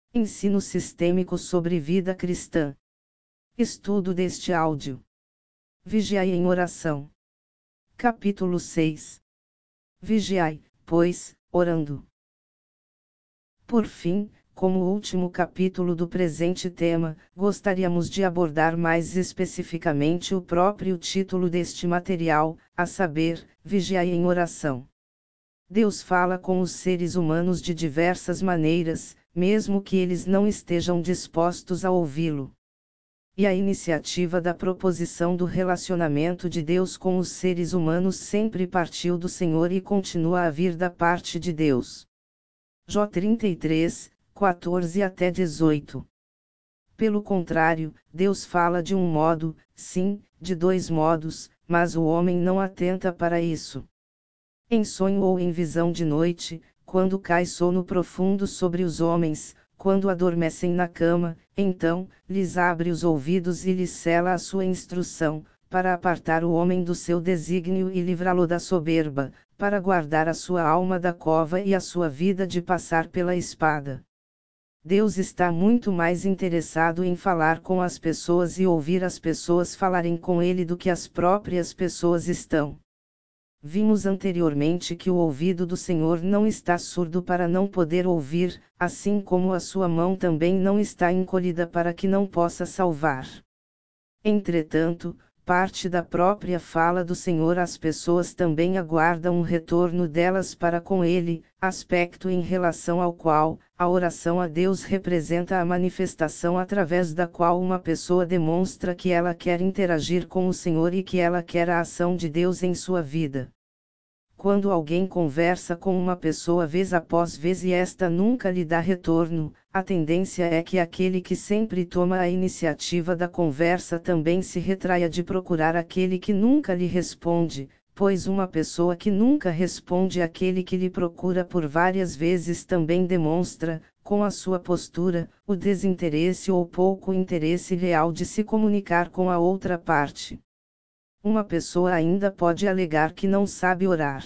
Ensino sistêmico sobre vida cristã. Estudo deste áudio. Vigiai em oração. Capítulo 6. Vigiai, pois, orando. Por fim, como último capítulo do presente tema, gostaríamos de abordar mais especificamente o próprio título deste material, a saber, Vigiai em oração. Deus fala com os seres humanos de diversas maneiras, mesmo que eles não estejam dispostos a ouvi-lo. E a iniciativa da proposição do relacionamento de Deus com os seres humanos sempre partiu do Senhor e continua a vir da parte de Deus. Jó 33, 14 até 18. Pelo contrário, Deus fala de um modo, sim, de dois modos, mas o homem não atenta para isso. Em sonho ou em visão de noite, quando cai sono profundo sobre os homens, quando adormecem na cama, então, lhes abre os ouvidos e lhes cela a sua instrução, para apartar o homem do seu desígnio e livrá-lo da soberba, para guardar a sua alma da cova e a sua vida de passar pela espada. Deus está muito mais interessado em falar com as pessoas e ouvir as pessoas falarem com Ele do que as próprias pessoas estão. Vimos anteriormente que o ouvido do Senhor não está surdo para não poder ouvir, assim como a sua mão também não está encolhida para que não possa salvar. Entretanto, parte da própria fala do Senhor as pessoas também aguardam um retorno delas para com Ele, aspecto em relação ao qual, a oração a Deus representa a manifestação através da qual uma pessoa demonstra que ela quer interagir com o Senhor e que ela quer a ação de Deus em sua vida. Quando alguém conversa com uma pessoa vez após vez e esta nunca lhe dá retorno, a tendência é que aquele que sempre toma a iniciativa da conversa também se retraia de procurar aquele que nunca lhe responde, pois uma pessoa que nunca responde àquele que lhe procura por várias vezes também demonstra, com a sua postura, o desinteresse ou pouco interesse real de se comunicar com a outra parte. Uma pessoa ainda pode alegar que não sabe orar.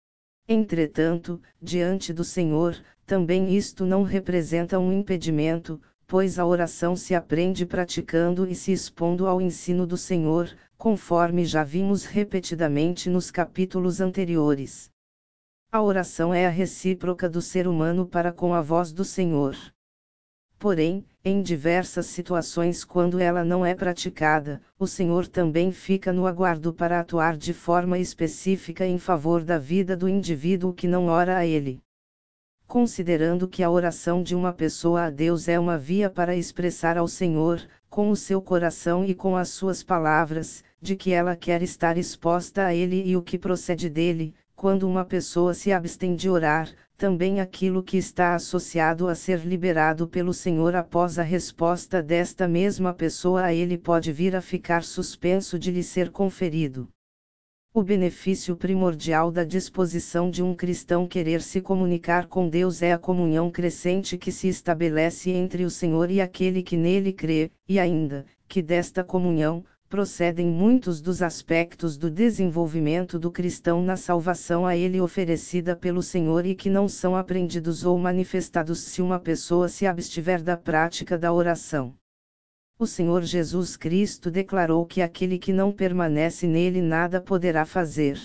Entretanto, diante do Senhor, também isto não representa um impedimento, pois a oração se aprende praticando e se expondo ao ensino do Senhor, conforme já vimos repetidamente nos capítulos anteriores. A oração é a recíproca do ser humano para com a voz do Senhor. Porém, em diversas situações quando ela não é praticada, o Senhor também fica no aguardo para atuar de forma específica em favor da vida do indivíduo que não ora a Ele. Considerando que a oração de uma pessoa a Deus é uma via para expressar ao Senhor, com o seu coração e com as suas palavras, de que ela quer estar exposta a Ele e o que procede dele, quando uma pessoa se abstém de orar, também aquilo que está associado a ser liberado pelo Senhor após a resposta desta mesma pessoa a Ele pode vir a ficar suspenso de lhe ser conferido. O benefício primordial da disposição de um cristão querer se comunicar com Deus é a comunhão crescente que se estabelece entre o Senhor e aquele que nele crê, e ainda, que desta comunhão, procedem muitos dos aspectos do desenvolvimento do cristão na salvação a ele oferecida pelo Senhor e que não são aprendidos ou manifestados se uma pessoa se abstiver da prática da oração. O Senhor Jesus Cristo declarou que aquele que não permanece nele nada poderá fazer.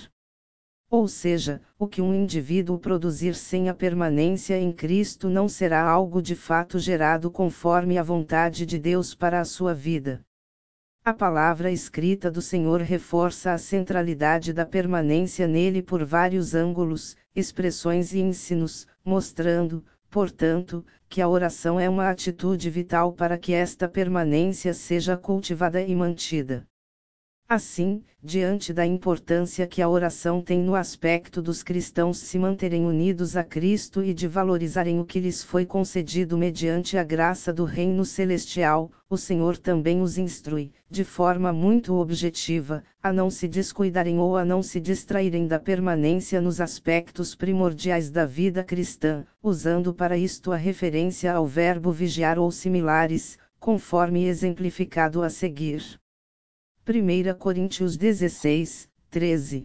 Ou seja, o que um indivíduo produzir sem a permanência em Cristo não será algo de fato gerado conforme a vontade de Deus para a sua vida. A palavra escrita do Senhor reforça a centralidade da permanência nele por vários ângulos, expressões e ensinos, mostrando, portanto, que a oração é uma atitude vital para que esta permanência seja cultivada e mantida. Assim, diante da importância que a oração tem no aspecto dos cristãos se manterem unidos a Cristo e de valorizarem o que lhes foi concedido mediante a graça do Reino Celestial, o Senhor também os instrui, de forma muito objetiva, a não se descuidarem ou a não se distraírem da permanência nos aspectos primordiais da vida cristã, usando para isto a referência ao verbo vigiar ou similares, conforme exemplificado a seguir. 1 Coríntios 16, 13.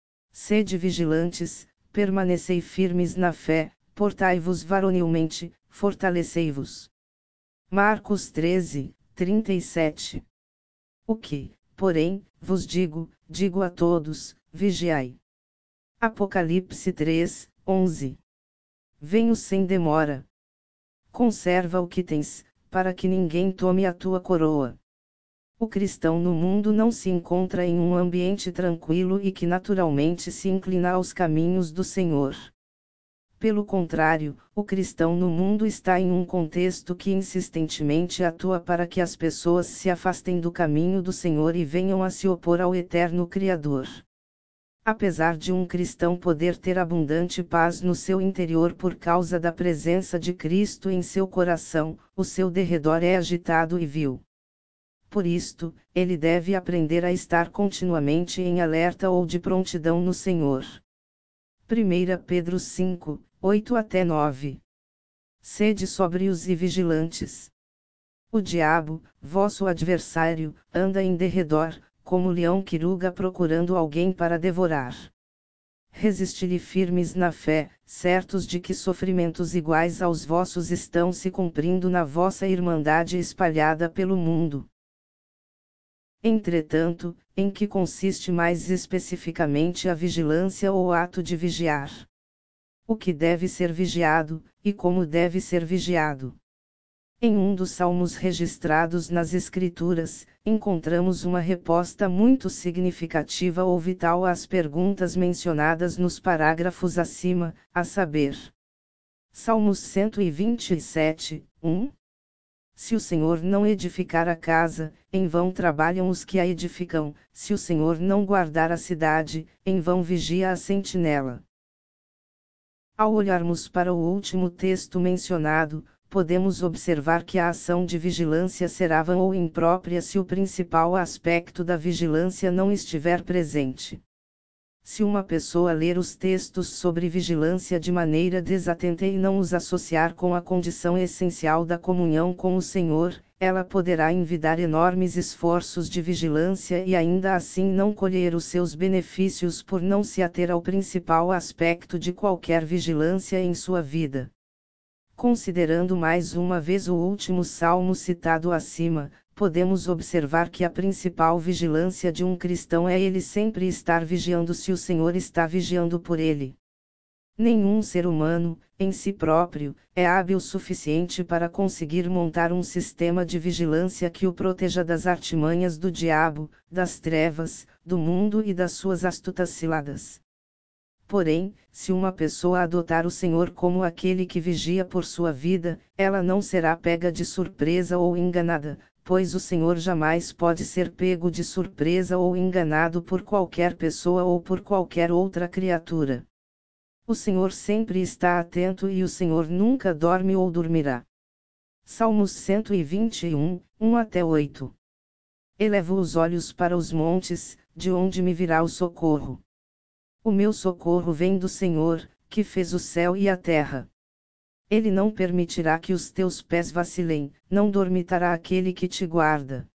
Sede vigilantes, permanecei firmes na fé, portai-vos varonilmente, fortalecei-vos. Marcos 13, 37. O que, porém, vos digo a todos, vigiai. Apocalipse 3, 11. Venho sem demora. Conserva o que tens, para que ninguém tome a tua coroa. O cristão no mundo não se encontra em um ambiente tranquilo e que naturalmente se inclina aos caminhos do Senhor. Pelo contrário, o cristão no mundo está em um contexto que insistentemente atua para que as pessoas se afastem do caminho do Senhor e venham a se opor ao eterno Criador. Apesar de um cristão poder ter abundante paz no seu interior por causa da presença de Cristo em seu coração, o seu derredor é agitado e vil. Por isto, ele deve aprender a estar continuamente em alerta ou de prontidão no Senhor. 1 Pedro 5, 8-9. Sede sóbrios e vigilantes. O diabo, vosso adversário, anda em derredor, como leão que ruga procurando alguém para devorar. Resisti-lhe firmes na fé, certos de que sofrimentos iguais aos vossos estão se cumprindo na vossa irmandade espalhada pelo mundo. Entretanto, em que consiste mais especificamente a vigilância ou ato de vigiar? O que deve ser vigiado, e como deve ser vigiado? Em um dos salmos registrados nas Escrituras, encontramos uma resposta muito significativa ou vital às perguntas mencionadas nos parágrafos acima, a saber. Salmos 127, 1. Se o Senhor não edificar a casa, em vão trabalham os que a edificam, se o Senhor não guardar a cidade, em vão vigia a sentinela. Ao olharmos para o último texto mencionado, podemos observar que a ação de vigilância será vã ou imprópria se o principal aspecto da vigilância não estiver presente. Se uma pessoa ler os textos sobre vigilância de maneira desatenta e não os associar com a condição essencial da comunhão com o Senhor, ela poderá envidar enormes esforços de vigilância e ainda assim não colher os seus benefícios por não se ater ao principal aspecto de qualquer vigilância em sua vida. Considerando mais uma vez o último salmo citado acima, podemos observar que a principal vigilância de um cristão é ele sempre estar vigiando se o Senhor está vigiando por ele. Nenhum ser humano, em si próprio, é hábil o suficiente para conseguir montar um sistema de vigilância que o proteja das artimanhas do diabo, das trevas, do mundo e das suas astutas ciladas. Porém, se uma pessoa adotar o Senhor como aquele que vigia por sua vida, ela não será pega de surpresa ou enganada, pois o Senhor jamais pode ser pego de surpresa ou enganado por qualquer pessoa ou por qualquer outra criatura. O Senhor sempre está atento e o Senhor nunca dorme ou dormirá. Salmos 121, 1-8. Elevo os olhos para os montes, de onde me virá o socorro. O meu socorro vem do Senhor, que fez o céu e a terra. Ele não permitirá que os teus pés vacilem, não dormitará aquele que te guarda.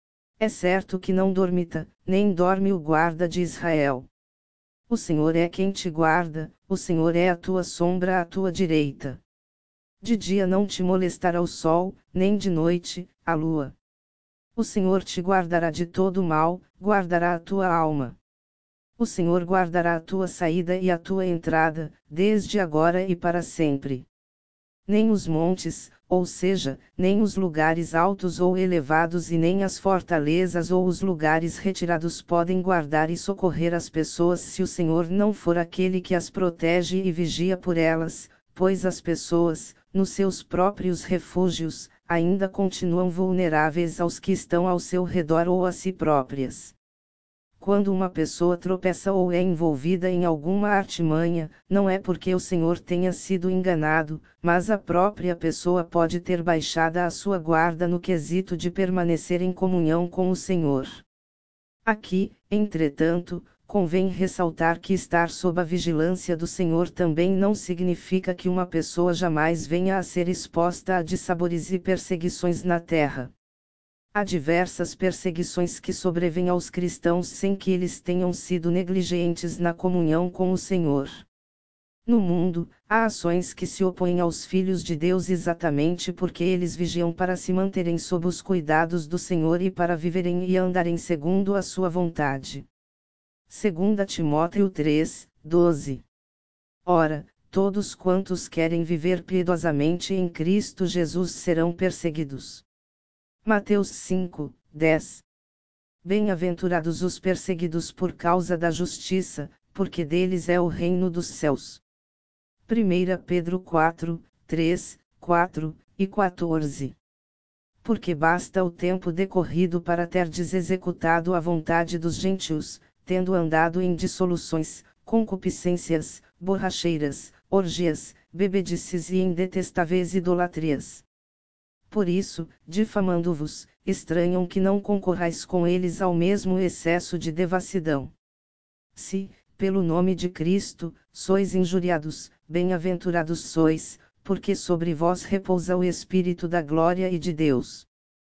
É certo que não dormita, nem dorme o guarda de Israel. O Senhor é quem te guarda, o Senhor é a tua sombra à tua direita. De dia não te molestará o sol, nem de noite, a lua. O Senhor te guardará de todo mal, guardará a tua alma. O Senhor guardará a tua saída e a tua entrada, desde agora e para sempre. Nem os montes, ou seja, nem os lugares altos ou elevados e nem as fortalezas ou os lugares retirados podem guardar e socorrer as pessoas se o Senhor não for aquele que as protege e vigia por elas, pois as pessoas, nos seus próprios refúgios, ainda continuam vulneráveis aos que estão ao seu redor ou a si próprias. Quando uma pessoa tropeça ou é envolvida em alguma artimanha, não é porque o Senhor tenha sido enganado, mas a própria pessoa pode ter baixado a sua guarda no quesito de permanecer em comunhão com o Senhor. Aqui, entretanto, convém ressaltar que estar sob a vigilância do Senhor também não significa que uma pessoa jamais venha a ser exposta a dissabores e perseguições na terra. Há diversas perseguições que sobrevêm aos cristãos sem que eles tenham sido negligentes na comunhão com o Senhor. No mundo, há ações que se opõem aos filhos de Deus exatamente porque eles vigiam para se manterem sob os cuidados do Senhor e para viverem e andarem segundo a sua vontade. 2 Timóteo 3, 12. Ora, todos quantos querem viver piedosamente em Cristo Jesus serão perseguidos. Mateus 5, 10. Bem-aventurados os perseguidos por causa da justiça, porque deles é o reino dos céus. 1 Pedro 4, 3, 4 e 14. Porque basta o tempo decorrido para terdes executado a vontade dos gentios, tendo andado em dissoluções, concupiscências, borracheiras, orgias, bebedices e em detestáveis idolatrias. Por isso, difamando-vos, estranham que não concorrais com eles ao mesmo excesso de devassidão. Se, pelo nome de Cristo, sois injuriados, bem-aventurados sois, porque sobre vós repousa o Espírito da glória e de Deus.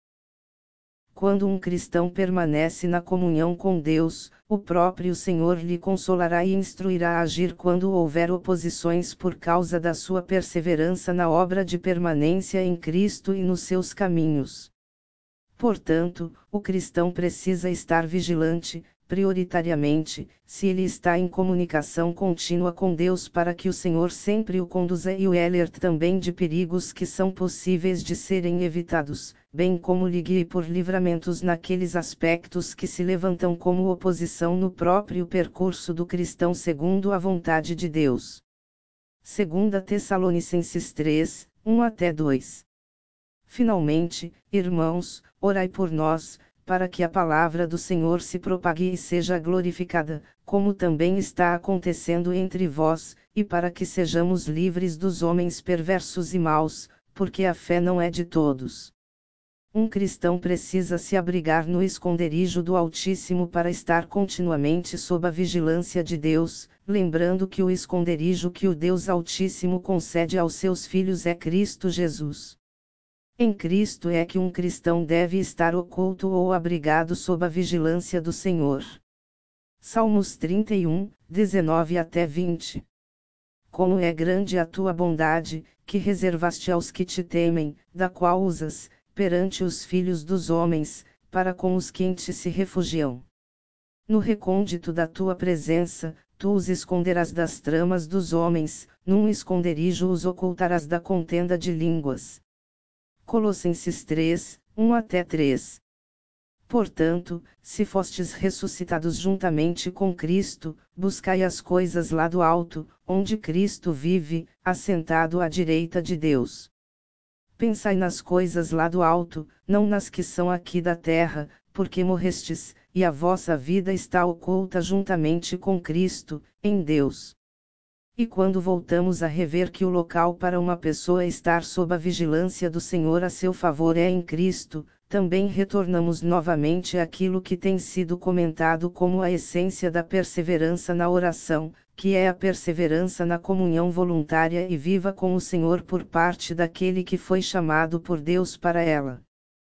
Quando um cristão permanece na comunhão com Deus, o próprio Senhor lhe consolará e instruirá a agir quando houver oposições por causa da sua perseverança na obra de permanência em Cristo e nos seus caminhos. Portanto, o cristão precisa estar vigilante, prioritariamente, se ele está em comunicação contínua com Deus para que o Senhor sempre o conduza e o alerte também de perigos que são possíveis de serem evitados, bem como lhe guie por livramentos naqueles aspectos que se levantam como oposição no próprio percurso do cristão segundo a vontade de Deus. 2 Tessalonicenses 3, 1-2. Finalmente, irmãos, orai por nós, para que a palavra do Senhor se propague e seja glorificada, como também está acontecendo entre vós, e para que sejamos livres dos homens perversos e maus, porque a fé não é de todos. Um cristão precisa se abrigar no esconderijo do Altíssimo para estar continuamente sob a vigilância de Deus, lembrando que o esconderijo que o Deus Altíssimo concede aos seus filhos é Cristo Jesus. Em Cristo é que um cristão deve estar oculto ou abrigado sob a vigilância do Senhor. Salmos 31, 19-20. Como é grande a tua bondade, que reservaste aos que te temem, da qual usas, perante os filhos dos homens, para com os que em ti se refugiam. No recôndito da tua presença, tu os esconderás das tramas dos homens, num esconderijo os ocultarás da contenda de línguas. Colossenses 3, 1-3. Portanto, se fostes ressuscitados juntamente com Cristo, buscai as coisas lá do alto, onde Cristo vive, assentado à direita de Deus. Pensai nas coisas lá do alto, não nas que são aqui da terra, porque morrestes, e a vossa vida está oculta juntamente com Cristo, em Deus. E quando voltamos a rever que o local para uma pessoa estar sob a vigilância do Senhor a seu favor é em Cristo, também retornamos novamente àquilo que tem sido comentado como a essência da perseverança na oração, que é a perseverança na comunhão voluntária e viva com o Senhor por parte daquele que foi chamado por Deus para ela.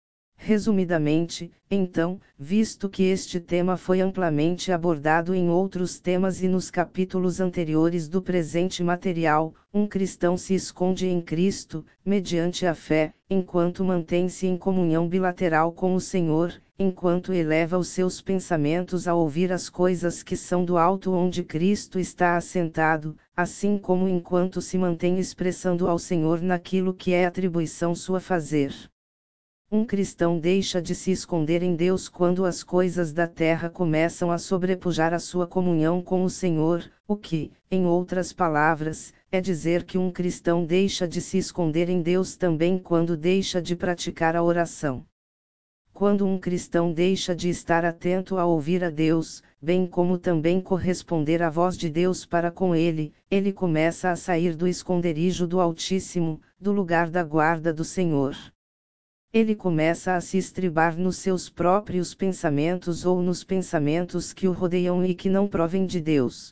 Resumidamente, então, visto que este tema foi amplamente abordado em outros temas e nos capítulos anteriores do presente material, um cristão se esconde em Cristo, mediante a fé, enquanto mantém-se em comunhão bilateral com o Senhor, enquanto eleva os seus pensamentos a ouvir as coisas que são do alto onde Cristo está assentado, assim como enquanto se mantém expressando ao Senhor naquilo que é atribuição sua fazer. Um cristão deixa de se esconder em Deus quando as coisas da terra começam a sobrepujar a sua comunhão com o Senhor, o que, em outras palavras, é dizer que um cristão deixa de se esconder em Deus também quando deixa de praticar a oração. Quando um cristão deixa de estar atento a ouvir a Deus, bem como também corresponder à voz de Deus para com ele, ele começa a sair do esconderijo do Altíssimo, do lugar da guarda do Senhor. Ele começa a se estribar nos seus próprios pensamentos ou nos pensamentos que o rodeiam e que não provêm de Deus.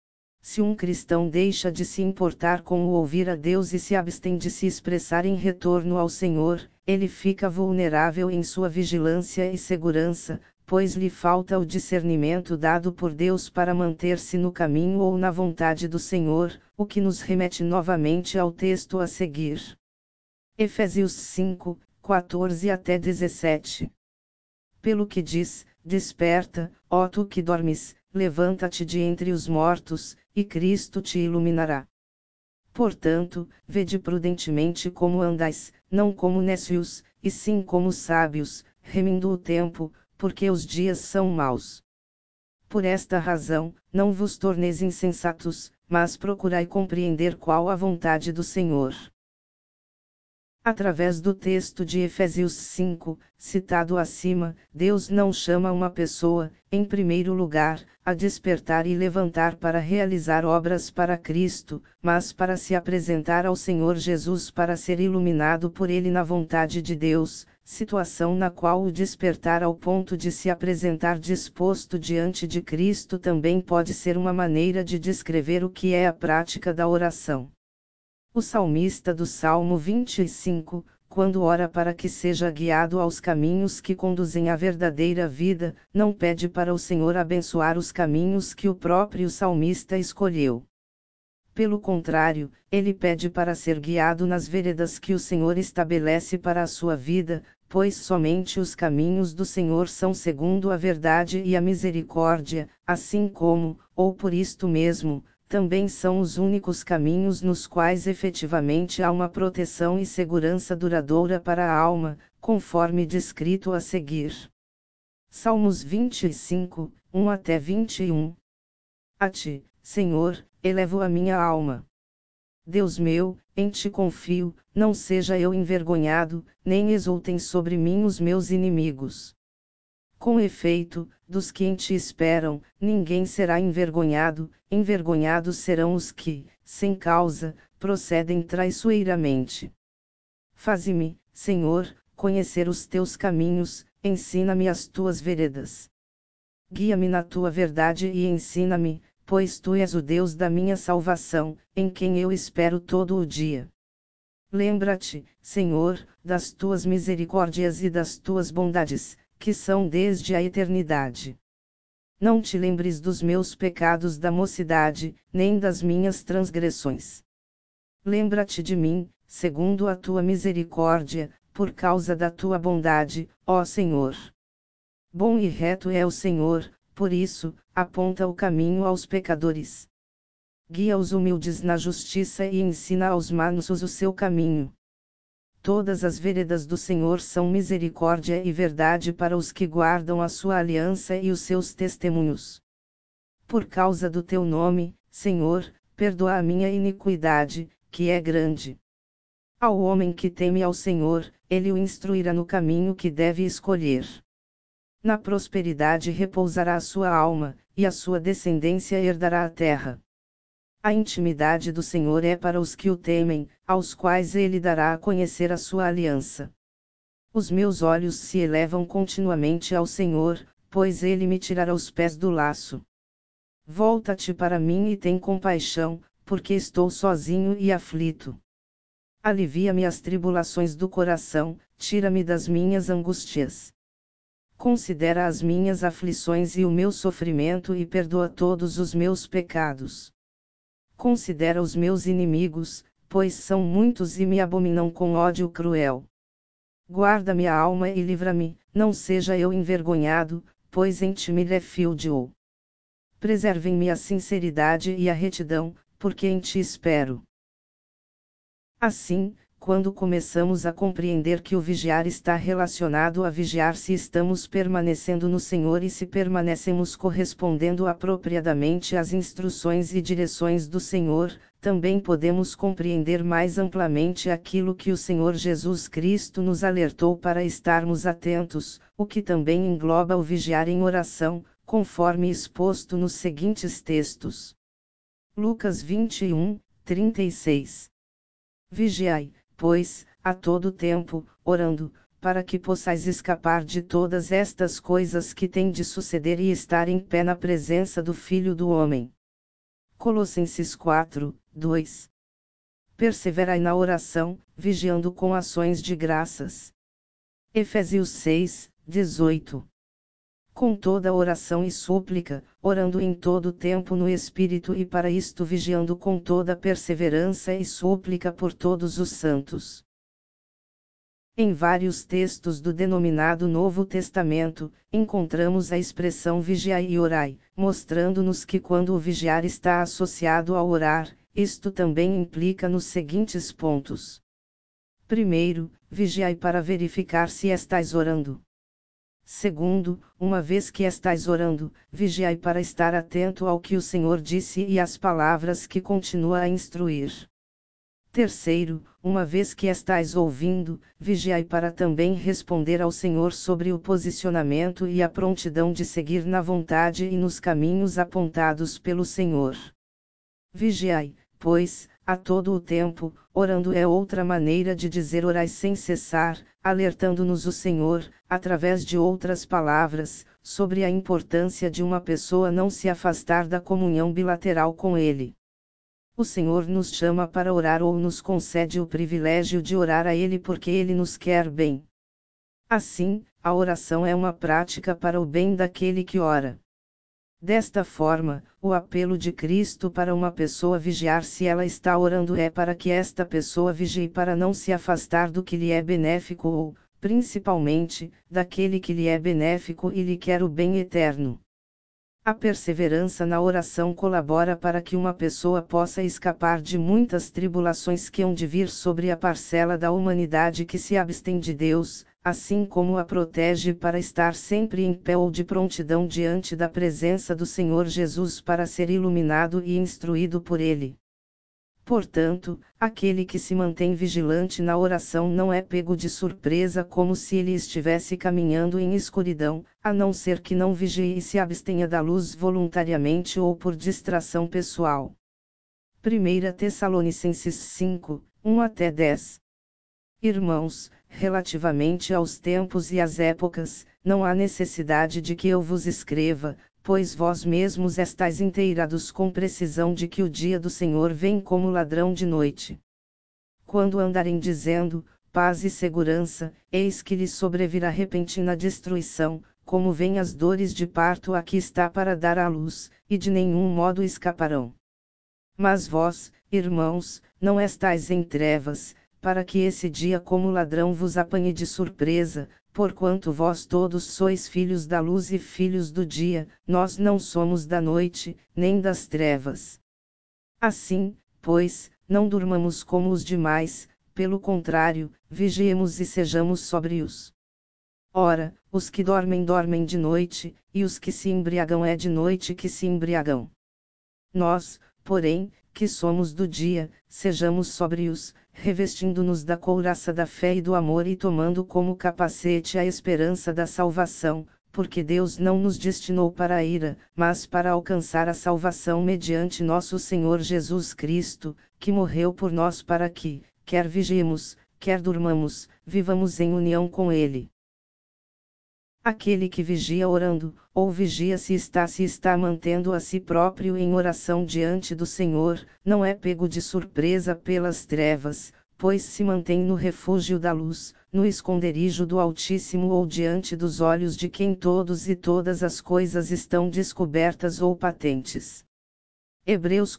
Se um cristão deixa de se importar com o ouvir a Deus e se abstém de se expressar em retorno ao Senhor, ele fica vulnerável em sua vigilância e segurança, pois lhe falta o discernimento dado por Deus para manter-se no caminho ou na vontade do Senhor, o que nos remete novamente ao texto a seguir. Efésios 5, 14 até 17. Pelo que diz: Desperta, ó tu que dormes, levanta-te de entre os mortos, e Cristo te iluminará. Portanto, vede prudentemente como andais, não como nécios, e sim como sábios, remindo o tempo, porque os dias são maus. Por esta razão, não vos torneis insensatos, mas procurai compreender qual a vontade do Senhor. Através do texto de Efésios 5, citado acima, Deus não chama uma pessoa, em primeiro lugar, a despertar e levantar para realizar obras para Cristo, mas para se apresentar ao Senhor Jesus para ser iluminado por Ele na vontade de Deus, situação na qual o despertar ao ponto de se apresentar disposto diante de Cristo também pode ser uma maneira de descrever o que é a prática da oração. O salmista do Salmo 25, quando ora para que seja guiado aos caminhos que conduzem à verdadeira vida, não pede para o Senhor abençoar os caminhos que o próprio salmista escolheu. Pelo contrário, ele pede para ser guiado nas veredas que o Senhor estabelece para a sua vida, pois somente os caminhos do Senhor são segundo a verdade e a misericórdia, assim como, ou por isto mesmo, também são os únicos caminhos nos quais efetivamente há uma proteção e segurança duradoura para a alma, conforme descrito a seguir. Salmos 25, 1 até 21. A ti, Senhor, elevo a minha alma. Deus meu, em ti confio, não seja eu envergonhado, nem exultem sobre mim os meus inimigos. Com efeito, dos que em ti esperam, ninguém será envergonhado, envergonhados serão os que, sem causa, procedem traiçoeiramente. Faze-me, Senhor, conhecer os teus caminhos, ensina-me as tuas veredas. Guia-me na tua verdade e ensina-me, pois tu és o Deus da minha salvação, em quem eu espero todo o dia. Lembra-te, Senhor, das tuas misericórdias e das tuas bondades, que são desde a eternidade. Não te lembres dos meus pecados da mocidade, nem das minhas transgressões. Lembra-te de mim, segundo a tua misericórdia, por causa da tua bondade, ó Senhor. Bom e reto é o Senhor, por isso, aponta o caminho aos pecadores. Guia os humildes na justiça e ensina aos mansos o seu caminho. Todas as veredas do Senhor são misericórdia e verdade para os que guardam a sua aliança e os seus testemunhos. Por causa do teu nome, Senhor, perdoa a minha iniquidade, que é grande. Ao homem que teme ao Senhor, ele o instruirá no caminho que deve escolher. Na prosperidade repousará a sua alma, e a sua descendência herdará a terra. A intimidade do Senhor é para os que o temem, aos quais ele dará a conhecer a sua aliança. Os meus olhos se elevam continuamente ao Senhor, pois ele me tirará os pés do laço. Volta-te para mim e tem compaixão, porque estou sozinho e aflito. Alivia-me as tribulações do coração, tira-me das minhas angústias. Considera as minhas aflições e o meu sofrimento e perdoa todos os meus pecados. Considera os meus inimigos, pois são muitos e me abominam com ódio cruel. Guarda-me a alma e livra-me, não seja eu envergonhado, pois em ti me refugio. Preservem-me a sinceridade e a retidão, porque em ti espero. Assim, quando começamos a compreender que o vigiar está relacionado a vigiar se estamos permanecendo no Senhor e se permanecemos correspondendo apropriadamente às instruções e direções do Senhor, também podemos compreender mais amplamente aquilo que o Senhor Jesus Cristo nos alertou para estarmos atentos, o que também engloba o vigiar em oração, conforme exposto nos seguintes textos. Lucas 21, 36. Vigiai, pois, a todo tempo, orando, para que possais escapar de todas estas coisas que têm de suceder e estar em pé na presença do Filho do Homem. Colossenses 4, 2. Perseverai na oração, vigiando com ações de graças. Efésios 6, 18. com toda oração e súplica, orando em todo tempo no Espírito e para isto vigiando com toda perseverança e súplica por todos os santos. Em vários textos do denominado Novo Testamento, encontramos a expressão vigiai e orai, mostrando-nos que quando o vigiar está associado ao orar, isto também implica nos seguintes pontos. Primeiro, vigiai para verificar se estais orando. Segundo, uma vez que estais orando, vigiai para estar atento ao que o Senhor disse e às palavras que continua a instruir. Terceiro, uma vez que estais ouvindo, vigiai para também responder ao Senhor sobre o posicionamento e a prontidão de seguir na vontade e nos caminhos apontados pelo Senhor. Vigiai, pois, a todo o tempo, orando é outra maneira de dizer orai sem cessar, alertando-nos o Senhor, através de outras palavras, sobre a importância de uma pessoa não se afastar da comunhão bilateral com Ele. O Senhor nos chama para orar ou nos concede o privilégio de orar a Ele porque Ele nos quer bem. Assim, a oração é uma prática para o bem daquele que ora. Desta forma, o apelo de Cristo para uma pessoa vigiar se ela está orando é para que esta pessoa vigie para não se afastar do que lhe é benéfico ou, principalmente, daquele que lhe é benéfico e lhe quer o bem eterno. A perseverança na oração colabora para que uma pessoa possa escapar de muitas tribulações que hão de vir sobre a parcela da humanidade que se abstém de Deus, assim como a protege para estar sempre em pé ou de prontidão diante da presença do Senhor Jesus para ser iluminado e instruído por Ele. Portanto, aquele que se mantém vigilante na oração não é pego de surpresa como se ele estivesse caminhando em escuridão, a não ser que não vigie e se abstenha da luz voluntariamente ou por distração pessoal. 1 Tessalonicenses 5, 1-10. Irmãos, relativamente aos tempos e às épocas, não há necessidade de que eu vos escreva, pois vós mesmos estáis inteirados com precisão de que o dia do Senhor vem como ladrão de noite. Quando andarem dizendo, paz e segurança, eis que lhes sobrevirá repentina destruição, como vêm as dores de parto a que está para dar à luz, e de nenhum modo escaparão. Mas vós, irmãos, não estáis em trevas, para que esse dia como ladrão vos apanhe de surpresa, porquanto vós todos sois filhos da luz e filhos do dia, nós não somos da noite, nem das trevas. Assim, pois, não durmamos como os demais, pelo contrário, vigiemos e sejamos sóbrios. Ora, os que dormem dormem de noite, e os que se embriagam é de noite que se embriagam. Nós, porém, que somos do dia, sejamos sóbrios, revestindo-nos da couraça da fé e do amor e tomando como capacete a esperança da salvação, porque Deus não nos destinou para a ira, mas para alcançar a salvação mediante nosso Senhor Jesus Cristo, que morreu por nós para que, quer vigiemos, quer durmamos, vivamos em união com Ele. Aquele que vigia orando, ou vigia se está mantendo a si próprio em oração diante do Senhor, não é pego de surpresa pelas trevas, pois se mantém no refúgio da luz, no esconderijo do Altíssimo ou diante dos olhos de quem todos e todas as coisas estão descobertas ou patentes. Hebreus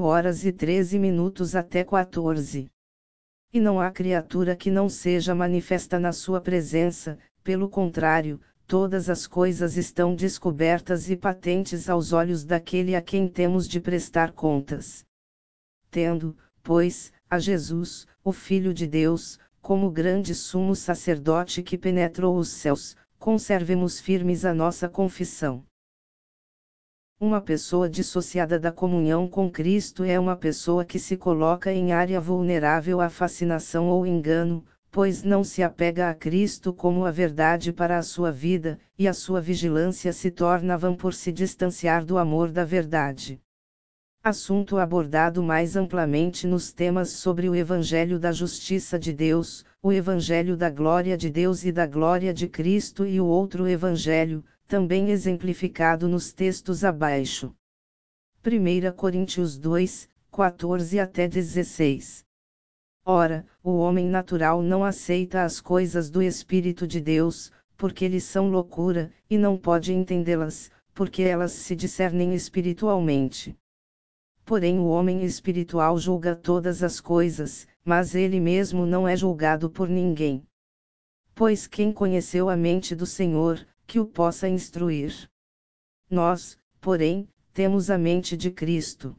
4:13-14. E não há criatura que não seja manifesta na sua presença, pelo contrário, todas as coisas estão descobertas e patentes aos olhos daquele a quem temos de prestar contas. Tendo, pois, a Jesus, o Filho de Deus, como grande sumo sacerdote que penetrou os céus, conservemos firmes a nossa confissão. Uma pessoa dissociada da comunhão com Cristo é uma pessoa que se coloca em área vulnerável à fascinação ou engano, pois não se apega a Cristo como a verdade para a sua vida, e a sua vigilância se torna vã por se distanciar do amor da verdade. Assunto abordado mais amplamente nos temas sobre o Evangelho da Justiça de Deus, o Evangelho da Glória de Deus e da Glória de Cristo e o outro Evangelho, também exemplificado nos textos abaixo. 1 Coríntios 2, 14-16. Ora, o homem natural não aceita as coisas do Espírito de Deus, porque lhes são loucura, e não pode entendê-las, porque elas se discernem espiritualmente. Porém o homem espiritual julga todas as coisas, mas ele mesmo não é julgado por ninguém. Pois quem conheceu a mente do Senhor, que o possa instruir? Nós, porém, temos a mente de Cristo.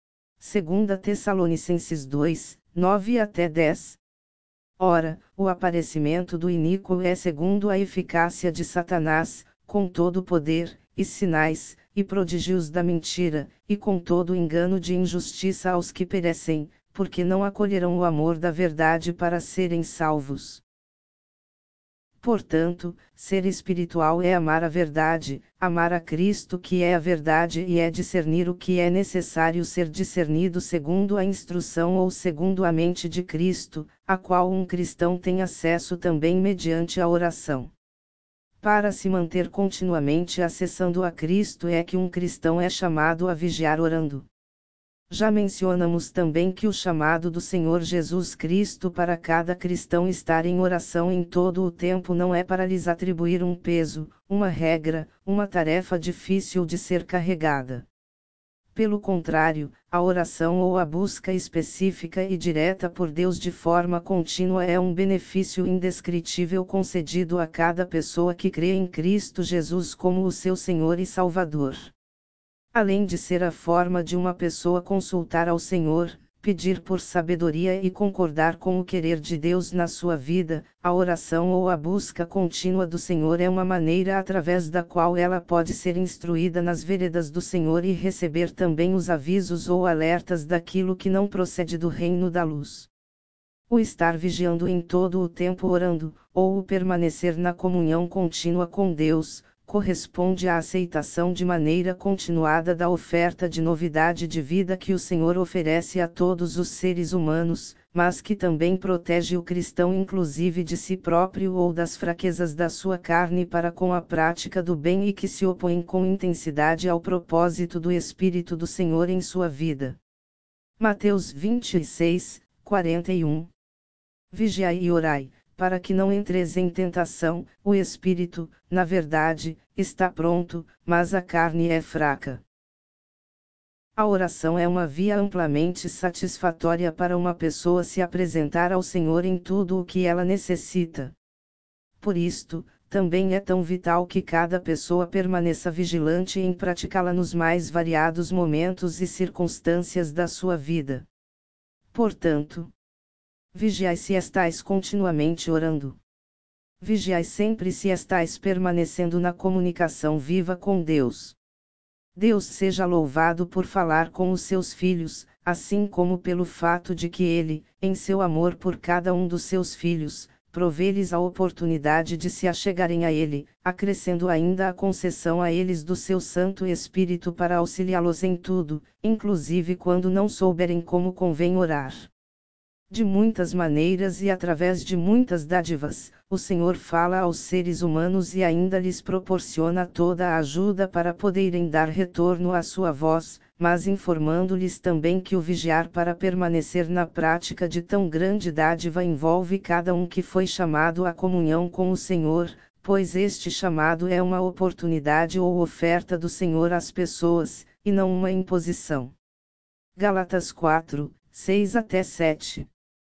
2 Tessalonicenses 2, 9 até 10. Ora, o aparecimento do iníquo é segundo a eficácia de Satanás, com todo o poder, e sinais, e prodígios da mentira, e com todo o engano de injustiça aos que perecem, porque não acolherão o amor da verdade para serem salvos. Portanto, ser espiritual é amar a verdade, amar a Cristo que é a verdade e é discernir o que é necessário ser discernido segundo a instrução ou segundo a mente de Cristo, a qual um cristão tem acesso também mediante a oração. Para se manter continuamente acessando a Cristo é que um cristão é chamado a vigiar orando. Já mencionamos também que o chamado do Senhor Jesus Cristo para cada cristão estar em oração em todo o tempo não é para lhes atribuir um peso, uma regra, uma tarefa difícil de ser carregada. Pelo contrário, a oração ou a busca específica e direta por Deus de forma contínua é um benefício indescritível concedido a cada pessoa que crê em Cristo Jesus como o seu Senhor e Salvador. Além de ser a forma de uma pessoa consultar ao Senhor, pedir por sabedoria e concordar com o querer de Deus na sua vida, a oração ou a busca contínua do Senhor é uma maneira através da qual ela pode ser instruída nas veredas do Senhor e receber também os avisos ou alertas daquilo que não procede do reino da luz. O estar vigiando em todo o tempo orando, ou o permanecer na comunhão contínua com Deus, corresponde à aceitação de maneira continuada da oferta de novidade de vida que o Senhor oferece a todos os seres humanos, mas que também protege o cristão inclusive de si próprio ou das fraquezas da sua carne para com a prática do bem e que se opõe com intensidade ao propósito do Espírito do Senhor em sua vida. Mateus 26, 41. Vigiai e orai, para que não entres em tentação, o espírito, na verdade, está pronto, mas a carne é fraca. A oração é uma via amplamente satisfatória para uma pessoa se apresentar ao Senhor em tudo o que ela necessita. Por isto, também é tão vital que cada pessoa permaneça vigilante em praticá-la nos mais variados momentos e circunstâncias da sua vida. Portanto, vigiai se estais continuamente orando. Vigiai sempre se estais permanecendo na comunicação viva com Deus. Deus seja louvado por falar com os seus filhos, assim como pelo fato de que Ele, em seu amor por cada um dos seus filhos, provê-lhes a oportunidade de se achegarem a Ele, acrescendo ainda a concessão a eles do seu Santo Espírito para auxiliá-los em tudo, inclusive quando não souberem como convém orar. De muitas maneiras e através de muitas dádivas, o Senhor fala aos seres humanos e ainda lhes proporciona toda a ajuda para poderem dar retorno à sua voz, mas informando-lhes também que o vigiar para permanecer na prática de tão grande dádiva envolve cada um que foi chamado à comunhão com o Senhor, pois este chamado é uma oportunidade ou oferta do Senhor às pessoas, e não uma imposição. Gálatas 4, 6 até 7.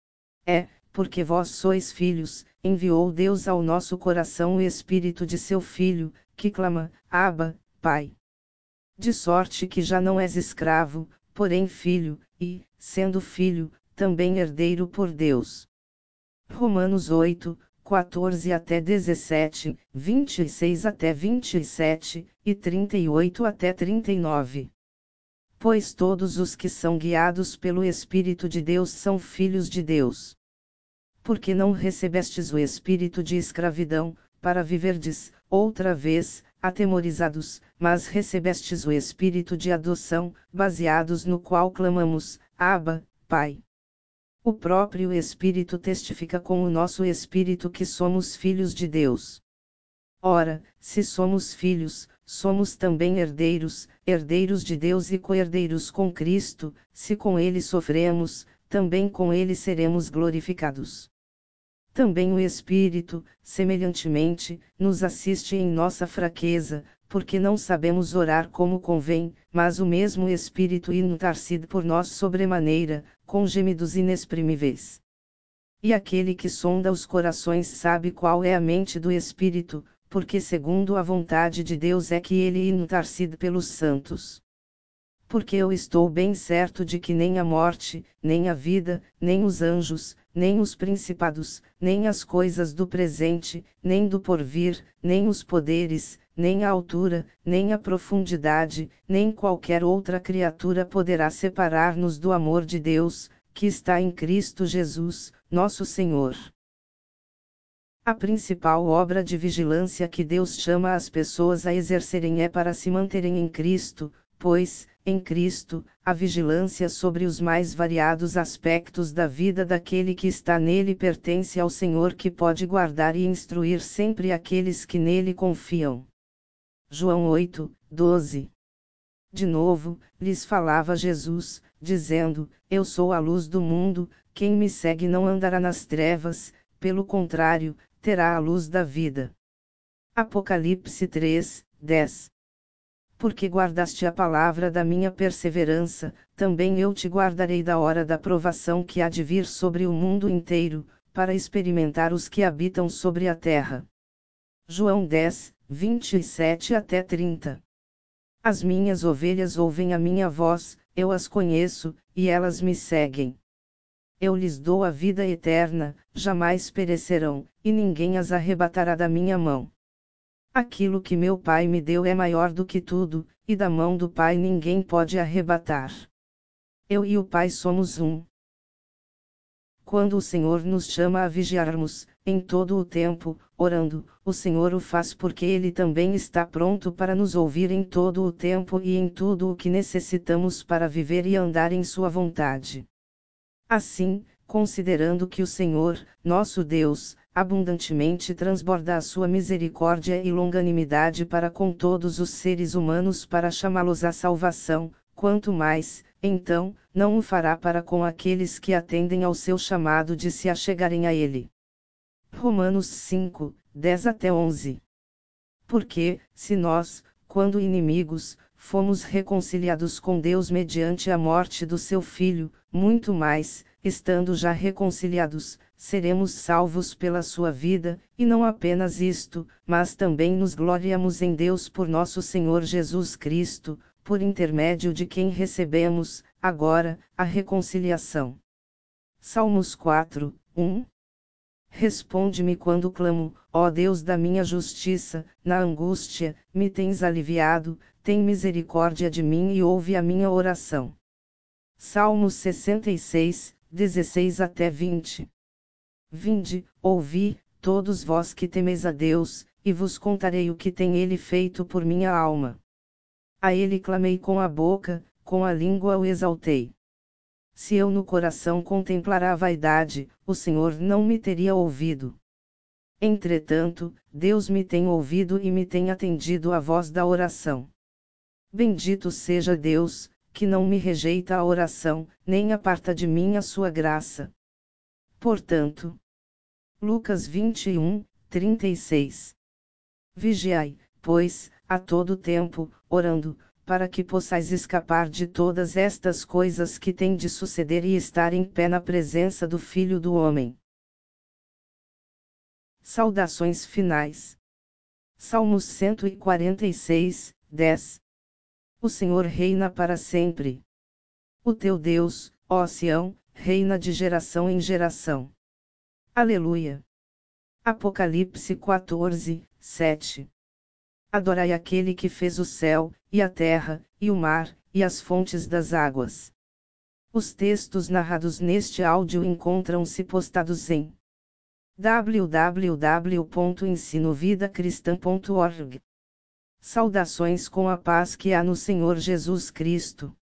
Porque vós sois filhos, enviou Deus ao nosso coração o Espírito de seu Filho, que clama, Abba, Pai. De sorte que já não és escravo, porém filho, e, sendo filho, também herdeiro por Deus. Romanos 8, 14 até 17, 26 até 27, e 38 até 39. Pois todos os que são guiados pelo Espírito de Deus são filhos de Deus. Porque não recebestes o espírito de escravidão, para viverdes, outra vez, atemorizados, mas recebestes o espírito de adoção, baseados no qual clamamos, Abba, Pai. O próprio Espírito testifica com o nosso espírito que somos filhos de Deus. Ora, se somos filhos, somos também herdeiros, herdeiros de Deus e co-herdeiros com Cristo, se com Ele sofremos, também com Ele seremos glorificados. Também o Espírito, semelhantemente, nos assiste em nossa fraqueza, porque não sabemos orar como convém, mas o mesmo Espírito intercede por nós sobremaneira, com gemidos inexprimíveis. E aquele que sonda os corações sabe qual é a mente do Espírito, porque segundo a vontade de Deus é que ele intercede pelos santos. Porque eu estou bem certo de que nem a morte, nem a vida, nem os anjos, nem os principados, nem as coisas do presente, nem do porvir, nem os poderes, nem a altura, nem a profundidade, nem qualquer outra criatura poderá separar-nos do amor de Deus, que está em Cristo Jesus, nosso Senhor. A principal obra de vigilância que Deus chama as pessoas a exercerem é para se manterem em Cristo, pois, em Cristo, a vigilância sobre os mais variados aspectos da vida daquele que está nele pertence ao Senhor que pode guardar e instruir sempre aqueles que nele confiam. João 8, 12. De novo, lhes falava Jesus, dizendo: Eu sou a luz do mundo, quem me segue não andará nas trevas, pelo contrário, terá a luz da vida. Apocalipse 3, 10. Porque guardaste a palavra da minha perseverança, também eu te guardarei da hora da provação que há de vir sobre o mundo inteiro, para experimentar os que habitam sobre a terra. João 10, 27 até 30. As minhas ovelhas ouvem a minha voz, eu as conheço, e elas me seguem. Eu lhes dou a vida eterna, jamais perecerão, e ninguém as arrebatará da minha mão. Aquilo que meu Pai me deu é maior do que tudo, e da mão do Pai ninguém pode arrebatar. Eu e o Pai somos um. Quando o Senhor nos chama a vigiarmos, em todo o tempo, orando, o Senhor o faz porque Ele também está pronto para nos ouvir em todo o tempo e em tudo o que necessitamos para viver e andar em Sua vontade. Assim, considerando que o Senhor, nosso Deus, abundantemente transborda a sua misericórdia e longanimidade para com todos os seres humanos para chamá-los à salvação, quanto mais, então, não o fará para com aqueles que atendem ao seu chamado de se achegarem a Ele. Romanos 5, 10 até 11. Porque, se nós, quando inimigos, fomos reconciliados com Deus mediante a morte do seu Filho, muito mais, estando já reconciliados, seremos salvos pela sua vida, e não apenas isto, mas também nos gloriamos em Deus por nosso Senhor Jesus Cristo, por intermédio de quem recebemos, agora, a reconciliação. Salmos 4, 1. Responde-me quando clamo, ó Deus da minha justiça, na angústia, me tens aliviado, tem misericórdia de mim e ouve a minha oração. Salmos 66, 16 até 20. Vinde, ouvi, todos vós que temeis a Deus, e vos contarei o que tem Ele feito por minha alma. A Ele clamei com a boca, com a língua o exaltei. Se eu no coração contemplar a vaidade, o Senhor não me teria ouvido. Entretanto, Deus me tem ouvido e me tem atendido à voz da oração. Bendito seja Deus, que não me rejeita a oração, nem aparta de mim a sua graça. Portanto, Lucas 21, 36. Vigiai, pois, a todo tempo, orando, para que possais escapar de todas estas coisas que têm de suceder e estar em pé na presença do Filho do Homem. Saudações finais. Salmos 146, 10. O Senhor reina para sempre. O teu Deus, ó Sião, reina de geração em geração. Aleluia. Apocalipse 14, 7. Adorai aquele que fez o céu, e a terra, e o mar, e as fontes das águas. Os textos narrados neste áudio encontram-se postados em www.ensinovidacristã.org. Saudações com a paz que há no Senhor Jesus Cristo.